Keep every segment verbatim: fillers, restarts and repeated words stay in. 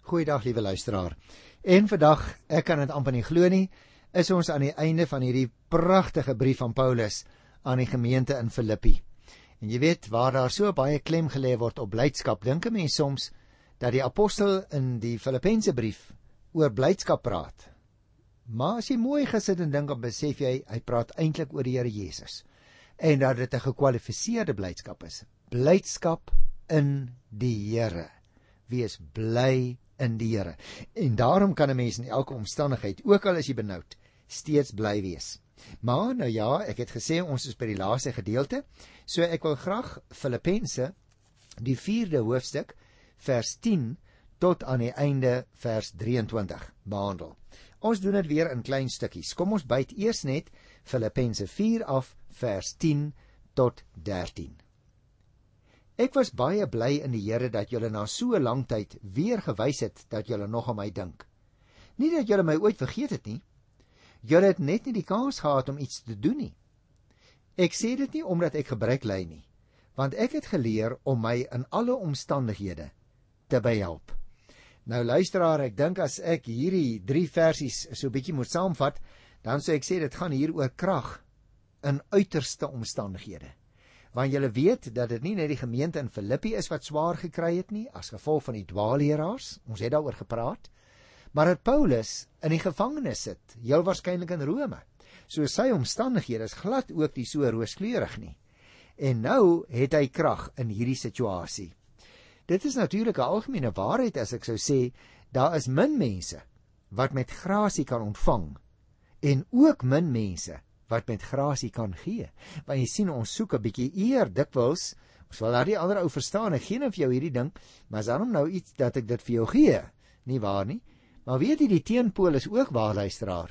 Goeiedag liewe luisteraar. En vandag, ek kan dit amper nie glo nie, is ons aan die einde van hierdie pragtige brief van Paulus aan die gemeente in Filippi. En jy weet, waar daar so baie klem gelê word op blydskap, dink 'n mens soms dat die apostel in die Filippense brief oor blydskap praat. Maar as jy mooi gesit en dink, dan besef jy, hy praat eintlik oor die Here Jesus. En dat dit 'n gekwalifiseerde blydskap is. Blydskap in die Here. Wees bly in die Here. En daarom kan 'n mens in elke omstandigheid, ook al is jy benoud, steeds bly wees. Maar nou ja, ek het gesê ons is by die laaste gedeelte, so ek wil graag Filippense, die vierde hoofstuk, vers tien tot aan die einde vers drieëntwintig behandel. Ons doen dit weer in klein stukkies. Kom ons byt eers net Filippense vier af, vers tien tot dertien. Ek was baie bly in die Here dat julle na so 'n lang tyd weer gewys het dat julle nog aan my dink. Nie dat julle my ooit vergeet het nie. Julle het net nie die kans gehad om iets te doen nie. Ek sê dit nie omdat ek gebrek ly nie, want ek het geleer om my in alle omstandighede te behelp. Nou luisteraar, ek dink as ek hierdie drie versies so 'n bietjie moet saamvat, dan sou ek sê dit gaan hier oor krag in uiterste omstandighede. Want julle weet dat dit nie net die gemeente in Filippi is wat swaar gekry het nie, as gevolg van die dwaalleraars, ons het daaroor gepraat, maar dat Paulus in die gevangenis sit, heel waarskynlik in Rome. So sy omstandighede is glad ook nie so rooskleurig nie. En nou het hy krag in hierdie situasie. Dit is natuurlik 'n algemene waarheid as ek sou sê, daar is min mense wat met grasie kan ontvang, en ook min mense wat met grasie kan gee. Want jy sien, ons soek 'n bietjie eer dikwels. Ons wil daar die ander ou verstaan, ek gee nou vir jou hierdie ding, maar is daarom nou iets dat ek dit vir jou gee? Nie waar nie? Maar weet jy, die teenpool is ook waar, luisteraar.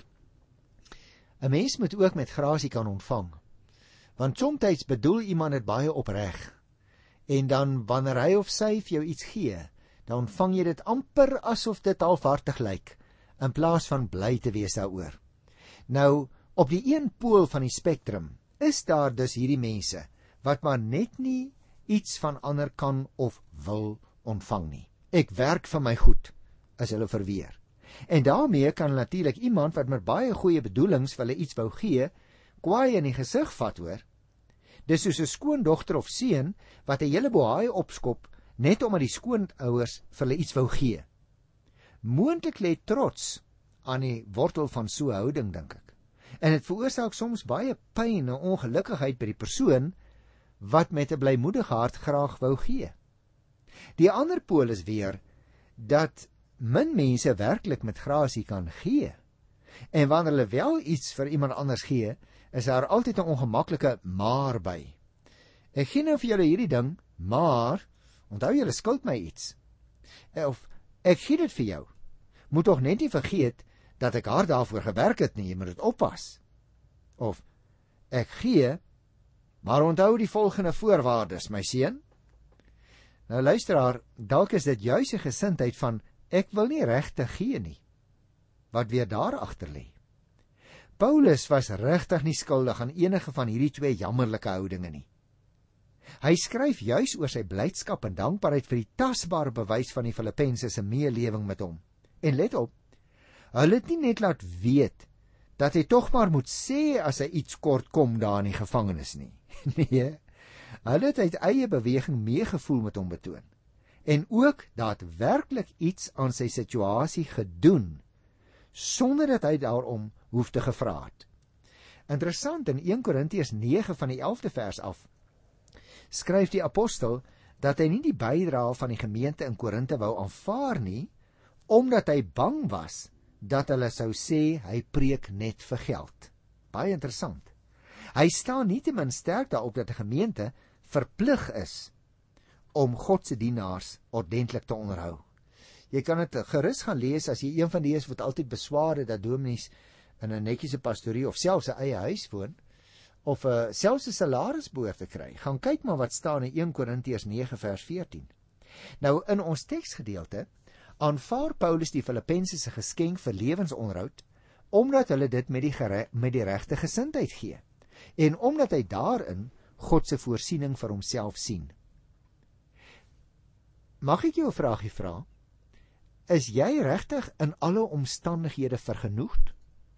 'n Mens moet ook met grasie kan ontvang. Want soms bedoel iemand dit baie opreg, en dan wanneer hy of sy vir jou iets gee, dan ontvang jy dit amper asof dit halfhartig lyk, in plaas van bly te wees daaroor. Nou, op die een pool van die spektrum is daar dus hierdie mense wat maar net nie iets van ander kan of wil ontvang nie. Ek werk vir my goed, as hulle verweer. En daarmee kan natuurlik iemand wat met baie goeie bedoelings vir hulle iets wou gee, kwaai in die gesig vat, hoor. Dis soos 'n skoondogter of seun wat 'n hele bohaai opskop net omdat die skoonouers vir hulle iets wou gee. Moontlik lê trots aan die wortel van so 'n houding, dink ek. En dit veroorsaak soms baie pyn en ongelukkigheid by die persoon wat met 'n blymoedige hart graag wou gee. Die ander pool is weer dat min mense werklik met grasie kan gee. En wanneer hulle wel iets vir iemand anders gee, is daar altyd 'n ongemaklike maar by. Ek gee nou vir julle hierdie ding, maar onthou julle skuld my iets. Of ek gee dit vir jou. Moet tog net nie vergeet dat ek hard daarvoor gewerk het nie, jy moet dit oppas. Of ek gee, maar onthou die volgende voorwaardes, my seun. Nou luisteraar, dalk is dit juis 'n gesindheid van ek wil nie regtig gee nie, wat weer daar agter lê. Paulus was regtig nie skuldig aan enige van hierdie twee jammerlike houdinge nie. Hy skryf juis oor sy blydskap en dankbaarheid vir die tasbare bewys van die Filippense se meelewing met hom. En let op, hulle het nie net laat weet dat hy tog maar moet sê as hy iets kort kom daar in die gevangenis nie. Nee, hulle het uit eie beweging meegevoel met hom betoon. En ook daadwerklik iets aan sy situasie gedoen, sonder dat hy daarom hoef te gevra het. Interessant, in een Korintiërs nege van die elfde vers af, skryf die apostel dat hy nie die bydrae van die gemeente in Korinte wou aanvaar nie, omdat hy bang was dat hulle sou sê hy preek net vir geld. Baie interessant. Hy staan nietemin sterk daarop dat 'n gemeente verplig is om God se dienaars ordentlik te onderhou. Jy kan dit gerus gaan lees as jy een van die is wat altyd beswaar het dat dominees in 'n netjiese pastorie of selfs 'n eie huis woon, of uh, selfs 'n salaris behoort te kry. Gaan kyk maar wat staan in een Korintiërs nege vers veertien. Nou in ons teksgedeelte aanvaar Paulus die Filippense se geskenk vir lewensonderhoud, omdat hulle dit met die, gere, met die regte gesindheid gee, en omdat hy daarin God se voorsiening vir homself sien. Mag ek jou 'n vraagie vra? is jy regtig in alle omstandighede vergenoegd?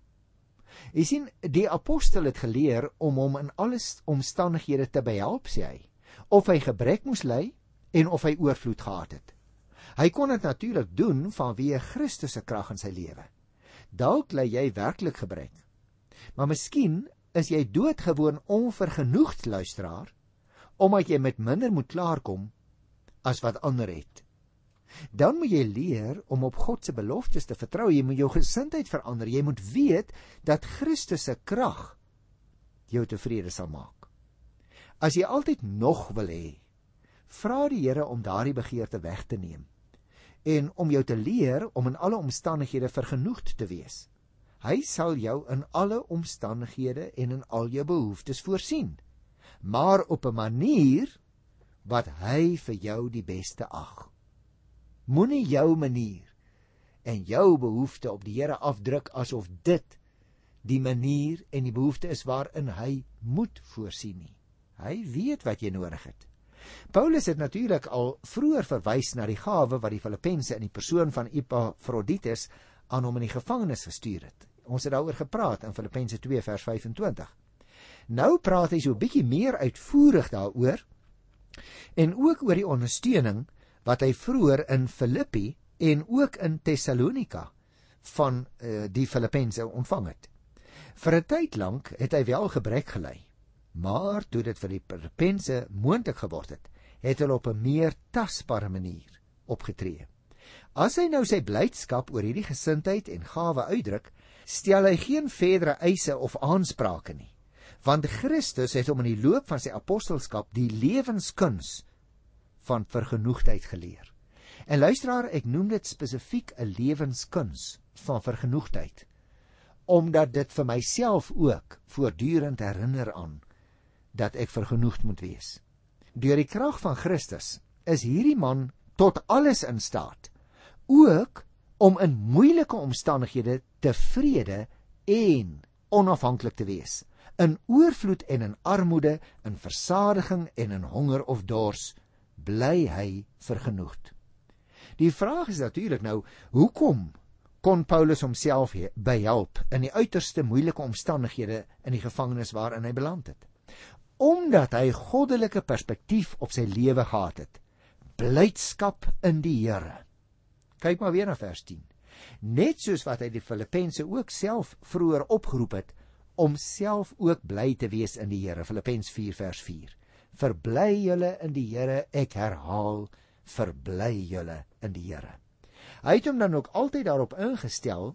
Jy sien, die apostel het geleer om hom in alle omstandighede te behelp, sê hy, of hy gebrek moes ly en of hy oorvloed gehad het. Hy kon dit natuurlik doen vanweë Christus se krag in sy lewe. Dalk ly jy werklik gebrek, maar miskien is jy doodgewoon onvergenoegd, luisteraar, omdat jy met minder moet klaarkom as wat ander het. Dan moet jy leer om op God se beloftes te vertrou. Jy moet jou gesindheid verander. Jy moet weet dat Christus se krag jou tevrede sal maak. As jy altyd nog wil hê, vra die Here om daardie begeerte weg te neem en om jou te leer om in alle omstandighede vergenoegd te wees. Hy sal jou in alle omstandighede en in al jou behoeftes voorsien, maar op 'n manier wat hy vir jou die beste ag. Moenie jou manier en jou behoefte op die Here afdruk asof dit die manier en die behoefte is waarin hy moet voorsien nie. Hy weet wat jy nodig het. Paulus het natuurlik al vroeër verwys na die gawe wat die Filippense in die persoon van Epaphroditus aan hom in die gevangenis gestuur het. Ons het daaroor gepraat in Filippense twee vers vyf-en-twintig. Nou praat hy so 'n bietjie meer uitvoerig daaroor en ook oor die ondersteuning wat hy vroeër in Filippi en ook in Thessalonika van uh, die Filippense ontvang het. Vir 'n tyd lank het hy wel gebrek gely, maar toe dit vir die Filippense moontlik geword het, het hulle op 'n meer tasbare manier opgetree. As hy nou sy blydskap oor hierdie gesindheid en gawe uitdruk, stel hy geen verdere eise of aansprake nie, want Christus het hom in die loop van sy apostelskap die lewenskuns van vergenoegdheid geleer. En luisteraar, ek noem dit spesifiek 'n lewenskuns van vergenoegdheid, omdat dit vir myself ook voortdurend herinner aan dat ek vergenoegd moet wees. Deur die krag van Christus is hierdie man tot alles in staat, ook om in moeilike omstandighede tevrede en onafhanklik te wees, in oorvloed en in armoede, in versadiging en in honger of dors, bly hy vergenoegd. Die vraag is natuurlik nou, hoekom kon Paulus homself behelp in die uiterste moeilike omstandighede in die gevangenis waarin hy beland het? Omdat hy goddelike perspektief op sy lewe gehad het. Blydskap in die Here. Kyk maar weer na vers tien. Net soos wat hy die Filippense ook self vroeër opgeroep het, om self ook bly te wees in die Here. Filippense vier vers vier. Verbly julle in die Here, ek herhaal, verbly julle in die Here. Hy het hom dan ook altyd daarop ingestel,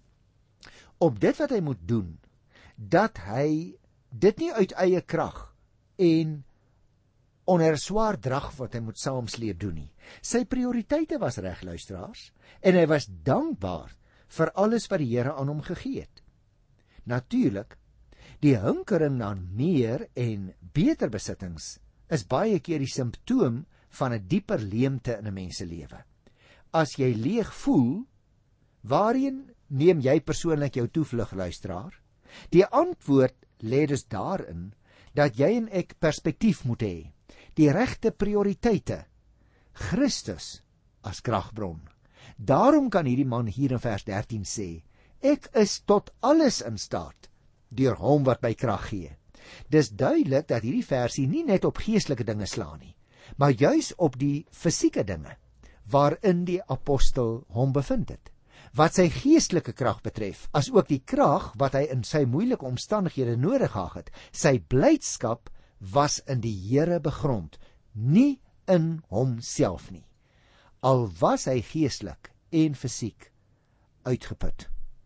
op dit wat hy moet doen, dat hy dit nie uit eie krag en onder 'n swaar drag wat hy moet saamsleep doen nie. Sy prioriteite was reg, luisteraars, en hy was dankbaar vir alles wat die Here aan hom gegee het. Natuurlik, die hinkering na meer en beter besittings is baie keer die simptoom van 'n dieper leemte in 'n mens se lewe. As jy leeg voel, waarheen neem jy persoonlik jou toevlug, luisteraar? Die antwoord lê dus daarin dat jy en ek perspektief moet hê, die regte prioriteite, Christus as kragbron. Daarom kan hierdie man hier in vers dertien sê, ek is tot alles in staat, deur hom wat my krag gee. Dis duidelik dat hierdie versie nie net op geestelike dinge slaan nie, maar juis op die fisieke dinge, waarin die apostel hom bevind het. Wat sy geestelike krag betref, as ook die krag wat hy in sy moeilike omstandighede nodig gehad het, sy blydskap was in die Here begrond, nie in homself nie. Al was hy geestelik en fisiek uitgeput.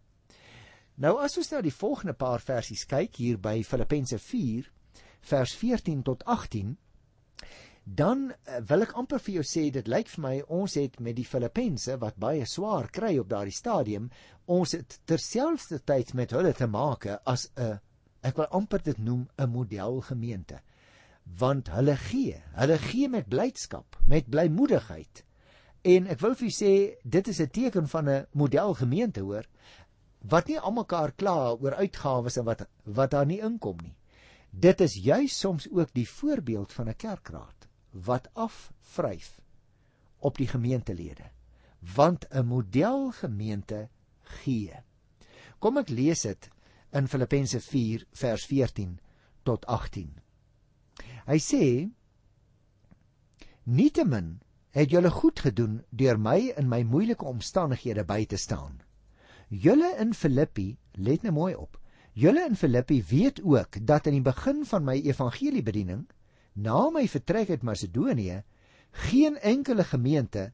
Nou as ons nou die volgende paar versies kyk, hier by Filippense vier, vers veertien tot agtien, dan wil ek amper vir jou sê, dit lyk vir my, ons het met die Filippense, wat baie swaar kry op daardie stadium, ons het terselfde tyd met hulle te make as 'n, ek wil amper dit noem, 'n modelgemeente. Want hulle gee, hulle gee met blydskap, met blymoedigheid. En ek wil vir u sê, dit is 'n teken van 'n modelgemeente, hoor, wat nie almekaar kla oor uitgawes en wat, wat daar nie inkom nie. Dit is juis soms ook die voorbeeld van 'n kerkraad, wat afvryf op die gemeentelede, want 'n modelgemeente gee. Kom ek lees dit in Filippense vier vers veertien tot agttien. Hy sê, nietemin het julle goed gedoen deur my in my moeilike omstandighede by te staan. Julle in Filippi, let nou mooi op, julle in Filippi weet ook dat in die begin van my evangeliebediening, na my vertrek uit Macedonië, geen enkele gemeente,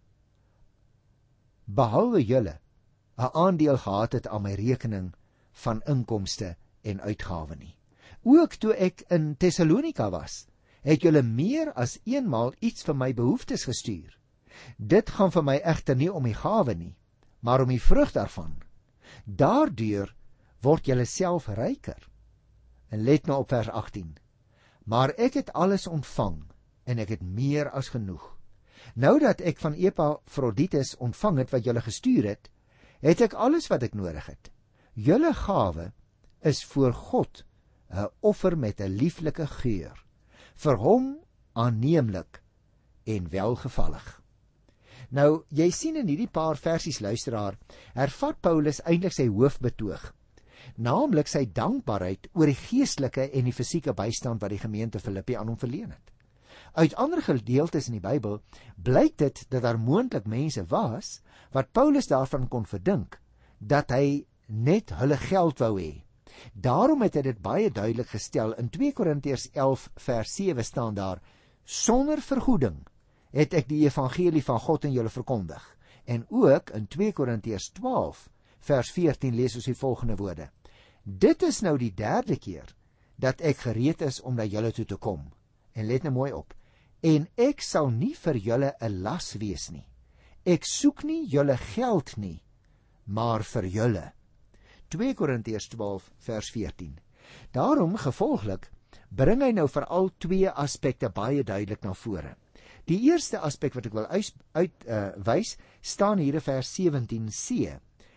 behalwe julle, 'n aandeel gehad het aan my rekening van inkomste en uitgawe nie. Ook toe ek in Thessalonika was, het julle meer as eenmaal iets vir my behoeftes gestuur. Dit gaan vir my egter nie om die gawe nie, maar om die vrug daarvan. Daardeur word julle self ryker. En let nou op vers agttien. Maar ek het alles ontvang, en ek het meer as genoeg. Nou dat ek van Epafroditus ontvang het wat julle gestuur het, het ek alles wat ek nodig het. Julle gawe is voor God 'n offer met 'n lieflike geur, vir hom aanneemlik en welgevallig. Nou, jy sien in hierdie paar versies, luisteraar, hervat Paulus eintlik sy hoofbetoog, naamlik sy dankbaarheid oor die geestelike en die fisieke bystand wat die gemeente Filippi aan hom verleen het. Uit ander gedeeltes in die Bybel blyk dit dat daar moontlik mense was wat Paulus daarvan kon verdink dat hy net hulle geld wou hê. Daarom het hy dit baie duidelik gestel. In twee Korintiërs elf vers sewe staan daar, sonder vergoeding het ek die evangelie van God aan julle verkondig. En ook in twee Korintiërs twaalf vers veertien lees ons die volgende woorde. Dit is nou die derde keer dat ek gereed is om na julle toe te kom. En let nou mooi op. En ek sal nie vir julle 'n las wees nie. Ek soek nie julle geld nie, maar vir julle. twee Korintiërs twaalf vers veertien. Daarom gevolglik bring hy nou veral twee aspekte baie duidelik na vore. Die eerste aspek wat ek wil uitwys, uit, uh, staan hier in vers sewentien c.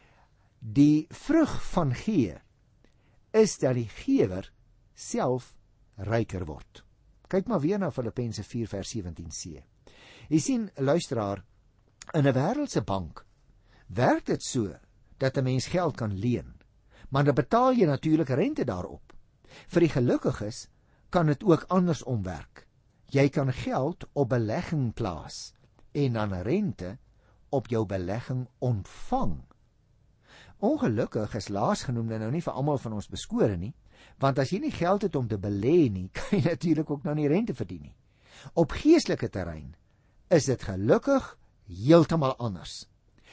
Die vrug van gee is dat die gewer self ryker word. Kyk maar weer na Filippense vier vers sewentien c. Jy sien, luisteraar, in 'n wêreldse bank werk dit so dat 'n mens geld kan leen, maar dan betaal jy natuurlik rente daarop. Vir die gelukkiges kan dit ook andersom werk. Jy kan geld op belegging plaas en dan rente op jou belegging ontvang. Ongelukkig is laasgenoemde nou nie vir almal van ons beskore nie, want as jy nie geld het om te belê nie, kan jy natuurlik ook nou nie rente verdien nie. Op geestelike terrein is dit gelukkig heeltemal anders.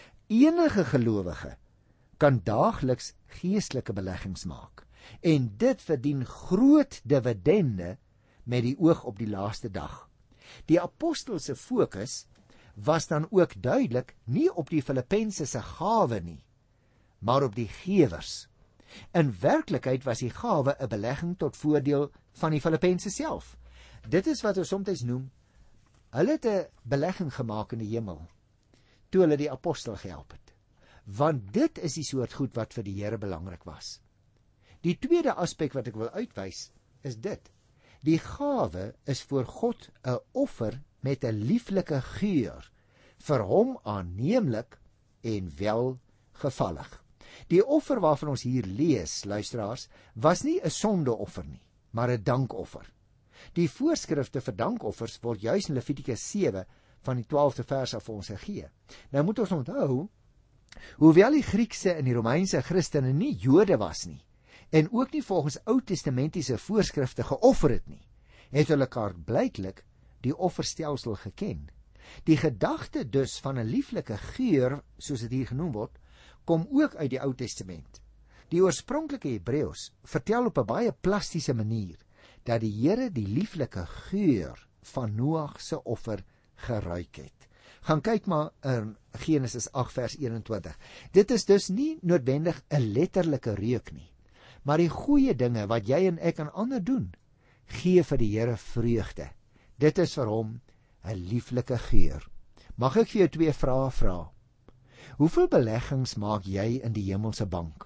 Enige gelowige kan daagliks geestelike beleggings maak, en dit verdien groot dividende met die oog op die laaste dag. Die apostel se fokus was dan ook duidelik nie op die Filippense se gawe nie, maar op die gewers. In werklikheid was die gawe 'n belegging tot voordeel van die Filippense self. Dit is wat ons soms noem, hulle het 'n belegging gemaak in die hemel, toe hulle die apostel gehelp het. Want dit is die soort goed wat vir die Here belangrik was. Die tweede aspek wat ek wil uitwys, is dit. Die gawe is voor God 'n offer met 'n lieflike geur, vir hom aanneemlik en welgevallig. Die offer waarvan ons hier lees, luisteraars, was nie 'n sondeoffer nie, maar 'n dankoffer. Die voorskrifte vir dankoffers word juis in Levitikus sewe van die twaalfde vers af vir ons gegee. Nou moet ons onthou, hoewel die Griekse en die Romeinse Christene nie Jode was nie, en ook nie volgens Ou-testamentiese voorskrifte geoffer het nie, het hulle klaarblyklik die offerstelsel geken. Die gedagte dus van 'n lieflike geur, soos dit hier genoem word, kom ook uit die Ou Testament. Die oorspronklike Hebreëus vertel op 'n baie plastiese manier dat die Here die lieflike geur van Noag se offer geruik het. Gaan kyk maar in Genesis agt vers eenentwintig. Dit is dus nie noodwendig 'n letterlike reuk nie, maar die goeie dinge wat jy en ek aan ander doen, gee vir die Here vreugde. Dit is vir hom 'n lieflike geur. Mag ek vir jou twee vrae vra? Hoeveel beleggings maak jy in die hemelse bank?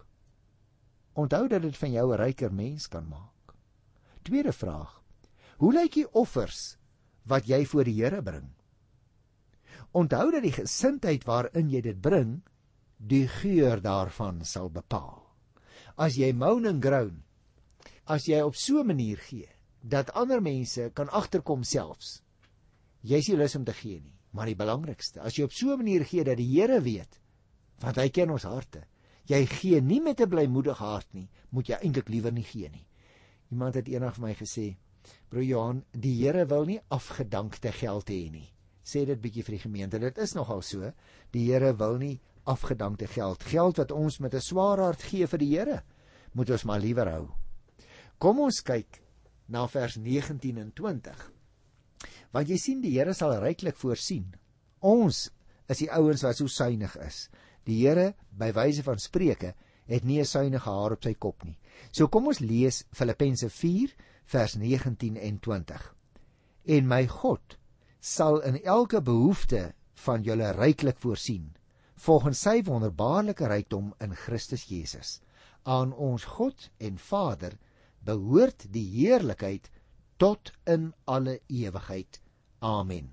Onthou dat dit van jou 'n ryker mens kan maak. Tweede vraag: hoe lyk die offers wat jy voor die Here bring? onthou dat die gesindheid waarin jy dit bring, die geur daarvan sal bepaal. As jy moan en groan, as jy op so 'n manier gee, dat ander mense kan agterkom selfs, jy is nie lus om te gee nie, maar die belangrikste, as jy op so 'n manier gee dat die Here weet, want hy ken ons harte, jy gee nie met 'n blymoedige hart nie, moet jy eintlik liewer nie gee nie. Iemand het eendag vir my gesê, broer Johan, die Here wil nie afgedankte geld hê nie. Sê dit bietjie vir die gemeente, dit is nogal so, die Here wil nie afgedankte geld, geld wat ons met 'n swaar hart gee vir die Here, moet ons maar liewer hou. Kom ons kyk na vers negentien en twintig, want jy sien, die Here sal ryklik voorsien. Ons is die ouens wat so suinig is. Die Here, by wyse van Spreuke, het nie 'n suinige haar op sy kop nie. So kom ons lees Filippense vier, vers negentien en twintig. En my God sal in elke behoefte van julle ryklik voorsien, volgens sy wonderbaarlike rykdom in Christus Jesus. Aan ons God en Vader behoort die heerlikheid tot in alle ewigheid. Amen.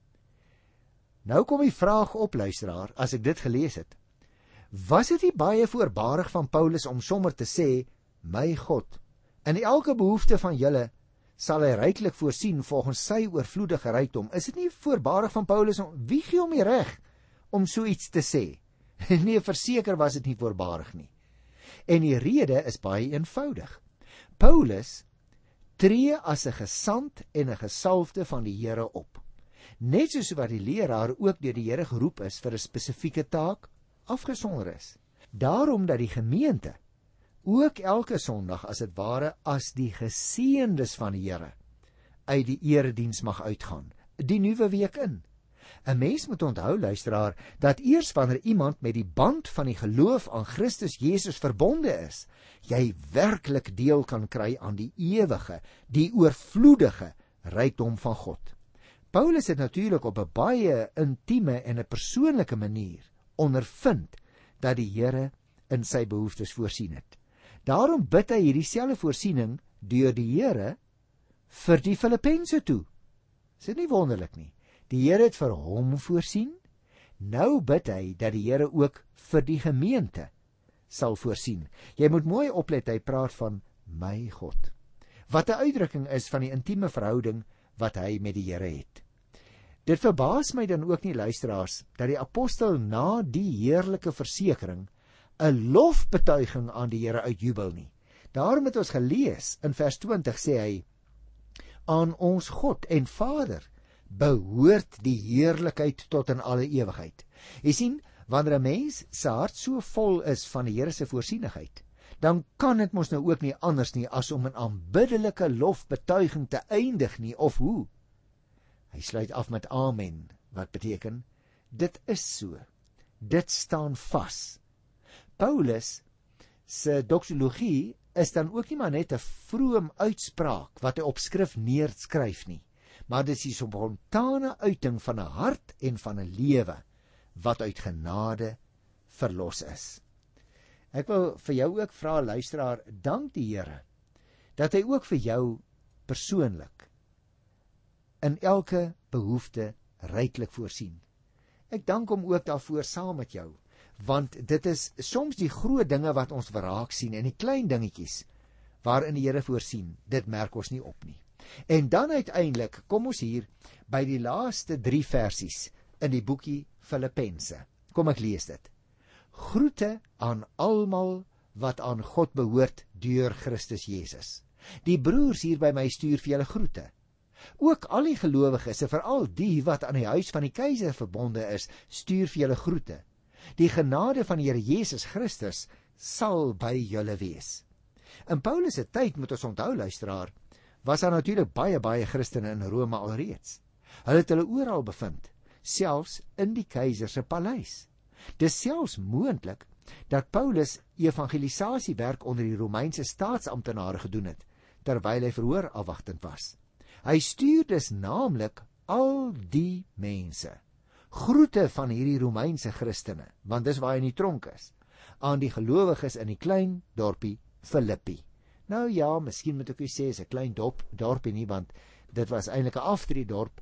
Nou kom die vraag op, luisteraar, as ek dit gelees het. Was dit nie baie voorbarig van Paulus om sommer te sê, my God, in elke behoefte van julle sal hy ryklik voorsien volgens sy oorvloedige rykdom? Is dit nie voorbarig van Paulus om, wie gee hom die reg om so iets te sê? Nee, verseker was dit nie voorbarig nie. En die rede is baie eenvoudig. Paulus tree as 'n gesant en 'n gesalfde van die Here op. Net soos wat die leraar ook deur die Here geroep is vir 'n spesifieke taak, afgesonder is. Daarom dat die gemeente ook elke Sondag as dit ware as die geseëndes van die Here uit die erediens mag uitgaan, die nuwe week in. 'n Mens moet onthou, luisteraar, dat eers wanneer iemand met die band van die geloof aan Christus Jesus verbonde is, jy werklik deel kan kry aan die ewige, die oorvloedige rykdom van God. Paulus het natuurlik op 'n baie intieme en 'n persoonlike manier ondervind dat die Here in sy behoeftes voorsien het. Daarom bid hy hierdie selfde voorsiening deur die Here vir die Filippense toe. Is dit nie wonderlik nie? Die Here het vir hom voorsien, nou bid hy dat die Here ook vir die gemeente sal voorsien. Jy moet mooi oplet, hy praat van my God. Wat 'n uitdrukking is van die intieme verhouding wat hy met die Here het. Dit verbaas my dan ook nie, luisteraars, dat die apostel na die heerlike versekering 'n lofbetuiging aan die Here uitjubel nie. Daarom het ons gelees in vers twintig, sê hy, aan ons God en Vader behoort die heerlikheid tot in alle ewigheid. Jy sien, wanneer 'n mens se hart so vol is van die Here se voorsienigheid, dan kan dit mos nou ook nie anders nie as om 'n aanbiddelike lofbetuiging te eindig nie, of hoe? Hy sluit af met amen, wat beteken, dit is so, dit staan vas. Paulus se doxologie is dan ook nie maar net 'n vroom uitspraak wat hy op skrif neerskryf nie, maar dit is die spontane uiting van 'n hart en van 'n lewe wat uit genade verlos is. Ek wil vir jou ook vra, luisteraar, dank die Here dat hy ook vir jou persoonlik in elke behoefte ryklik voorsien. Ek dank hom ook daarvoor saam met jou, want dit is soms die groot dinge wat ons verraak sien en die klein dingetjies waarin die Here voorsien, dit merk ons nie op nie. En dan uiteindelik kom ons hier by die laaste drie versies in die boekie Filippense. Kom ek lees dit. Groete aan almal wat aan God behoort deur Christus Jesus. Die broers hier by my stuur vir julle groete. Ook al die gelowiges, en veral die wat aan die huis van die keiser verbonde is, stuur vir julle groete. Die genade van die Here Jesus Christus sal by julle wees. In Paulus se tyd, moet ons onthou, luisteraar, was daar natuurlik baie baie Christene in Rome alreeds. Hulle het hulle oral bevind, selfs in die keiser se paleis. Dis selfs moontlik dat Paulus evangelisasiewerk onder die Romeinse staatsamptenare gedoen het, terwyl hy verhoor afwagtend was. Hy stuur dus naamlik al die mense, groete van hierdie Romeinse Christene, want dis waar hy in die tronk is, aan die gelowiges in die klein dorpie Filippi. Nou ja, miskien moet ek u sê, is 'n klein dorp, dorpie nie, want dit was eintlik 'n aftreedorp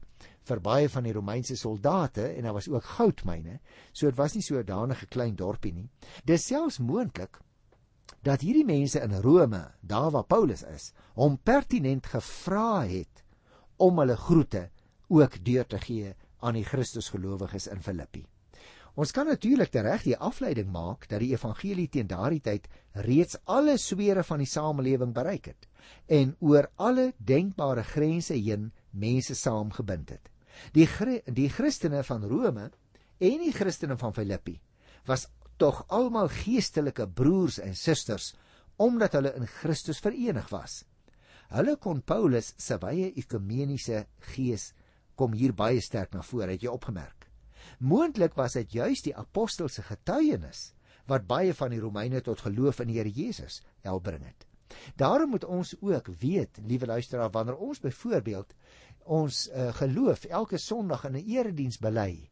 vir baie van die Romeinse soldate, en daar was ook goudmyne, so dit was nie so 'n danige klein dorpie nie. Dis selfs moontlik dat hierdie mense in Rome, daar waar Paulus is, hom pertinent gevra het om hulle groete ook deur te gee aan die Christusgelowiges in Filippi. Ons kan natuurlik tereg die afleiding maak dat die evangelie teen daardie tyd reeds alle swere van die samelewing bereik het en oor alle denkbare grense heen mense saamgebind het. Die, die Christene van Rome en die Christene van Filippi was tog almal geestelike broers en susters, omdat hulle in Christus verenig was. Hulle kon Paulus se wye ekumeniese gees kom hier baie sterk na vore, het jy opgemerk. Moontlik was dit juis die apostelse getuienis wat baie van die Romeine tot geloof in die Here Jesus helbring het. Daarom moet ons ook weet, liewe luisteraar, wanneer ons byvoorbeeld ons uh, geloof elke Sondag in 'n erediens bely,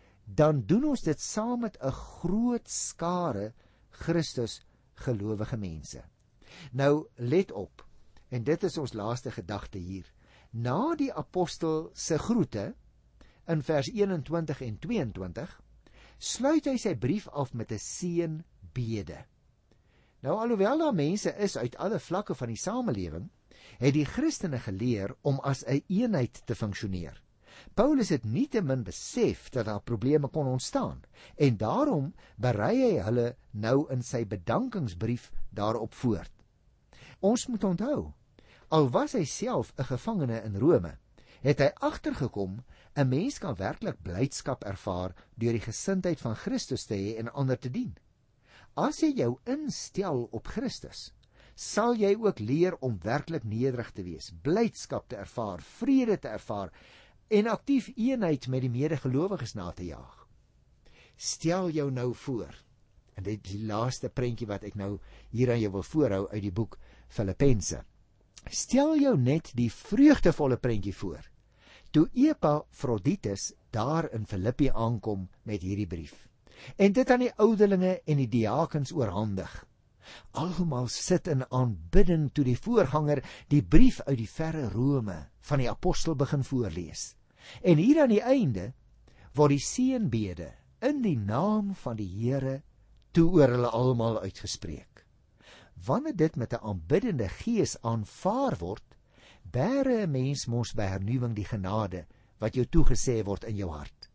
dan doen ons dit saam met 'n groot skare Christus gelowige mense. Nou let op, en dit is ons laaste gedagte hier. Na die apostel se groete in vers eenentwintig en tweeëntwintig sluit hy sy brief af met 'n seënbede. Nou alhoewel daar mense is uit alle vlakke van die samelewing, het die Christene geleer om as 'n eenheid te funksioneer. Paulus het nietemin besef dat daar probleme kon ontstaan en daarom berei hy hulle nou in sy bedankingsbrief daarop voort. Ons moet onthou, al was hy self 'n gevangene in Rome, het hy agtergekom 'n mens kan werklik blydskap ervaar deur die gesindheid van Christus te hê en ander te dien. As jy jou instel op Christus, sal jy ook leer om werklik nederig te wees, blydskap te ervaar, vrede te ervaar en aktief eenheid met die medegelowiges na te jaag. Stel jou nou voor, en dit is die laaste prentjie wat ek nou hier aan jou wil voorhou uit die boek Filippense. Stel jou net die vreugdevolle prentjie voor, toe Epafroditus daar in Filippi aankom met hierdie brief, en dit aan die ouderlinge en die diakens oorhandig. Almal sit in aanbidding toe die voorganger die brief uit die verre Rome van die apostel begin voorlees. En hier aan die einde word die seënbede in die naam van die Here toe oor hulle almal uitgespreek. Wanneer dit met 'n aanbiddende gees aanvaar word, bære 'n mens mos by hernuwing die genade wat jou toegesê word in jou hart.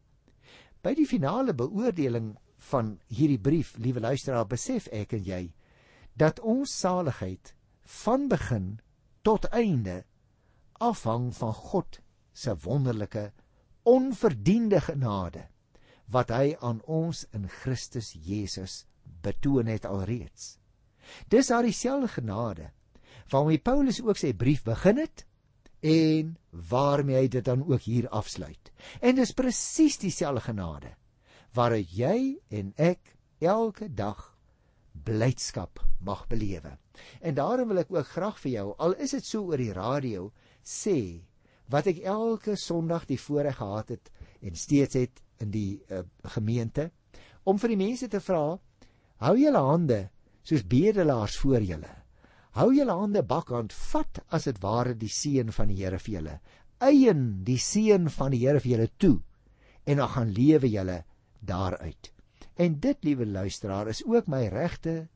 By die finale beoordeling van hierdie brief, liewe luisteraar, besef ek en jy dat ons saligheid van begin tot einde afhang van God se wonderlike, onverdiende genade wat hy aan ons in Christus Jesus betoon het alreeds. Dis daar dieselfde genade waarmee Paulus ook sy brief begin het en waarmee hy dit dan ook hier afsluit. En dis presies dieselfde genade waaruit jy en ek elke dag blydskap mag belewe. En daarom wil ek ook graag vir jou, al is dit so oor die radio, sê wat ek elke Sondag die voorreg gehad het en steeds het in die uh, gemeente, om vir die mense te vra, hou julle hande soos bedelaars voor julle. Hou julle hande bakkant, vat as dit ware die seën van die Here vir julle. Eien die seën van die Here vir julle toe en dan gaan lewe julle daaruit. En dit, liewe luisteraar, is ook my regte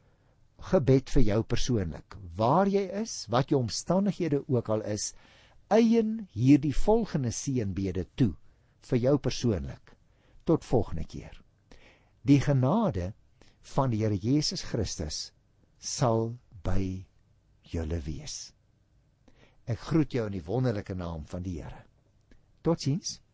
gebed vir jou persoonlik. Waar jy is, wat jou omstandighede ook al is, eien hierdie volgende seënbede toe vir jou persoonlik. Tot volgende keer. Die genade van die Here Jesus Christus sal by julle wees. Ek groet jou in die wonderlike naam van die Here. Totsiens.